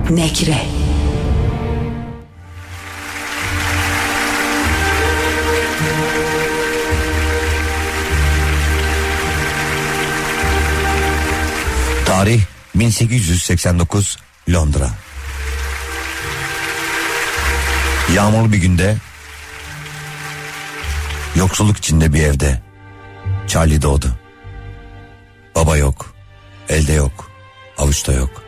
Nekre. Tarih 1889 Londra. Yağmurlu bir günde yoksulluk içinde bir evde Charlie doğdu. Baba yok, elde yok, avuçta yok.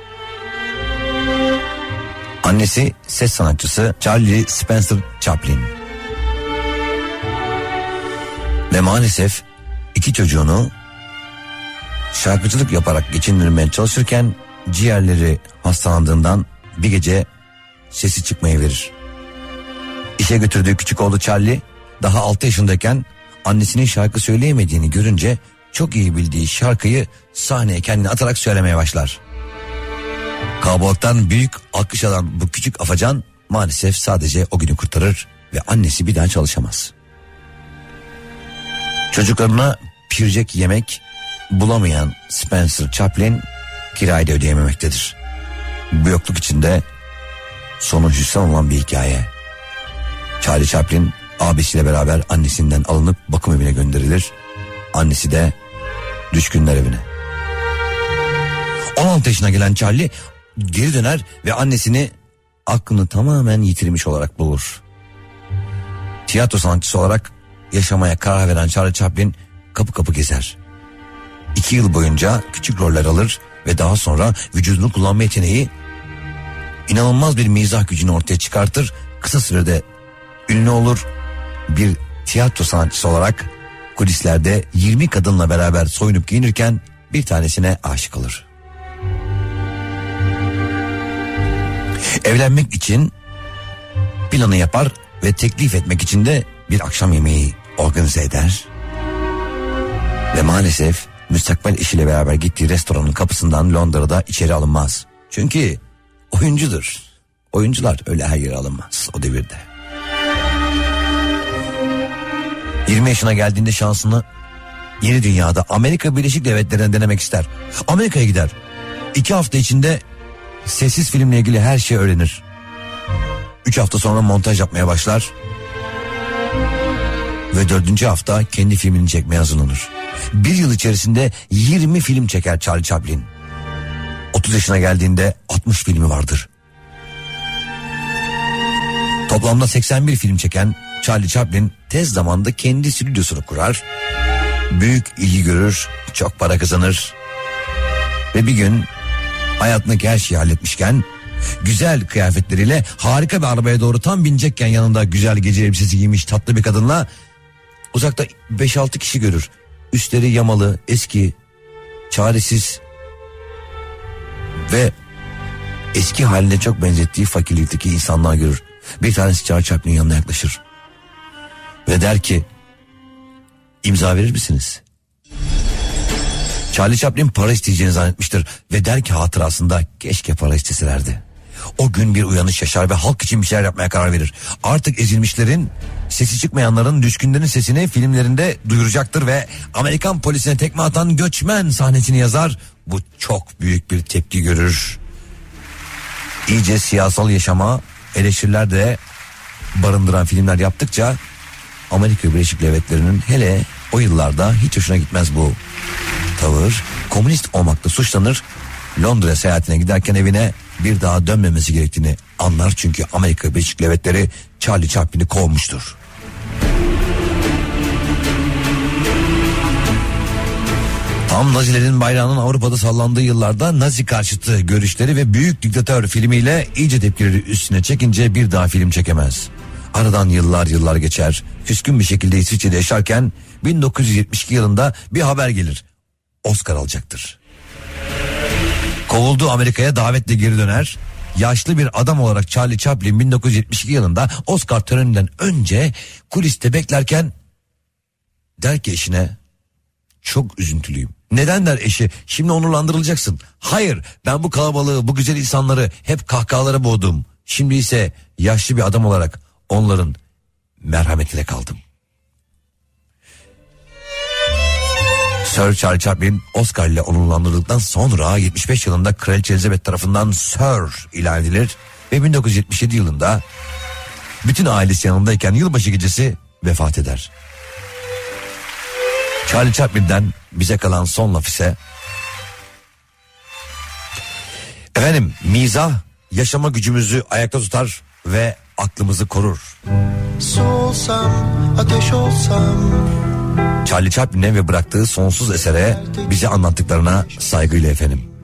Annesi ses sanatçısı Charlie Spencer Chaplin. Ve maalesef iki çocuğunu şarkıcılık yaparak geçindirmeye çalışırken ciğerleri hastalandığından bir gece sesi çıkmayı verir. İşe götürdüğü küçük oğlu Charlie daha 6 yaşındayken annesinin şarkı söyleyemediğini görünce çok iyi bildiği şarkıyı sahneye kendini atarak söylemeye başlar. Kalabalıktan büyük alkış alan bu küçük afacan maalesef sadece o günü kurtarır ve annesi bir daha çalışamaz. Çocuklarına pişirecek yemek bulamayan Spencer Chaplin kirayı da ödeyememektedir. Bu yokluk içinde sonu hüsran olan bir hikaye. Charlie Chaplin abisiyle beraber annesinden alınıp bakım evine gönderilir. Annesi de düşkünler evine. 16 yaşına gelen Charlie geri döner ve annesini aklını tamamen yitirmiş olarak bulur. Tiyatro sanatçısı olarak yaşamaya karar veren Charlie Chaplin kapı kapı gezer. 2 yıl boyunca küçük roller alır ve daha sonra vücudunu kullanma yeteneği inanılmaz bir mizah gücünü ortaya çıkartır. Kısa sürede ünlü olur. Bir tiyatro sanatçısı olarak kulislerde 20 kadınla beraber soyunup giyinirken bir tanesine aşık olur. Evlenmek için planı yapar ve teklif etmek için de bir akşam yemeği organize eder. Ve maalesef müstakbel eşiyle beraber gittiği restoranın kapısından Londra'da içeri alınmaz. Çünkü oyuncudur. Oyuncular öyle her yere alınmaz o devirde. 20 yaşına geldiğinde şansını yeni dünyada Amerika Birleşik Devletleri'ne denemek ister. Amerika'ya gider. 2 hafta içinde sessiz filmle ilgili her şeyi öğrenir. 3 hafta sonra montaj yapmaya başlar. Ve 4. hafta kendi filmini çekmeye hazırlanır. 1 yıl içerisinde 20 film çeker Charlie Chaplin. 30 yaşına geldiğinde 60 filmi vardır. Toplamda 81 film çeken Charlie Chaplin tez zamanda kendi stüdyosunu kurar. Büyük ilgi görür, çok para kazanır. Ve bir gün hayatındaki her şeyi halletmişken güzel kıyafetleriyle harika bir arabaya doğru tam binecekken yanında güzel gece elbisesi giymiş tatlı bir kadınla uzakta 5-6 kişi görür. Üstleri yamalı, eski, çaresiz ve eski haline çok benzettiği fakirlikteki insanlar görür. Bir tanesi Charlie Chaplin'in yanına yaklaşır ve der ki, imza verir misiniz? Charlie Chaplin para isteyeceğini zannetmiştir ve der ki hatırasında, keşke para isteselerdi. O gün bir uyanış yaşar ve halk için bir şeyler yapmaya karar verir. Artık ezilmişlerin, sesi çıkmayanların, düşkünlerin sesini filmlerinde duyuracaktır ve Amerikan polisine tekme atan göçmen sahnesini yazar. Bu çok büyük bir tepki görür. İyice siyasal yaşama eleştiriler de barındıran filmler yaptıkça Amerika Birleşik Devletleri'nin hele o yıllarda hiç hoşuna gitmez bu tavır. Komünist olmakla suçlanır. Londra seyahatine giderken evine bir daha dönmemesi gerektiğini anlar. Çünkü Amerika Birleşik Devletleri Charlie Chaplin'i kovmuştur. Tam Nazilerin bayrağının Avrupa'da sallandığı yıllarda Nazi karşıtı görüşleri ve Büyük Diktatör filmiyle iyice tepkileri üstüne çekince bir daha film çekemez. Aradan yıllar geçer. Küskün bir şekilde İsviçre'de yaşarken 1972 yılında bir haber gelir. Oscar alacaktır. Kovulduğu Amerika'ya davetle geri döner. Yaşlı bir adam olarak Charlie Chaplin 1972 yılında Oscar töreninden önce kuliste beklerken der ki eşine, çok üzüntülüyüm. Neden der eşi, şimdi onurlandırılacaksın. Hayır, ben bu kalabalığı, bu güzel insanları hep kahkahalara boğdum. Şimdi ise yaşlı bir adam olarak onların merhametine kaldım. Sir Charles Chaplin Oscar ile onurlandırıldıktan sonra 75 yılında Kraliçe Elizabeth tarafından Sir ilan edilir ve 1977 yılında bütün ailesi yanındayken yılbaşı gecesi vefat eder. Charlie Chaplin'den bize kalan son laf ise: efendim, mizah yaşama gücümüzü ayakta tutar ve aklımızı korur. Soğusam, ateş olsam. Charlie Chaplin'e ve bıraktığı sonsuz esere bize anlattıklarına saygıyla efendim.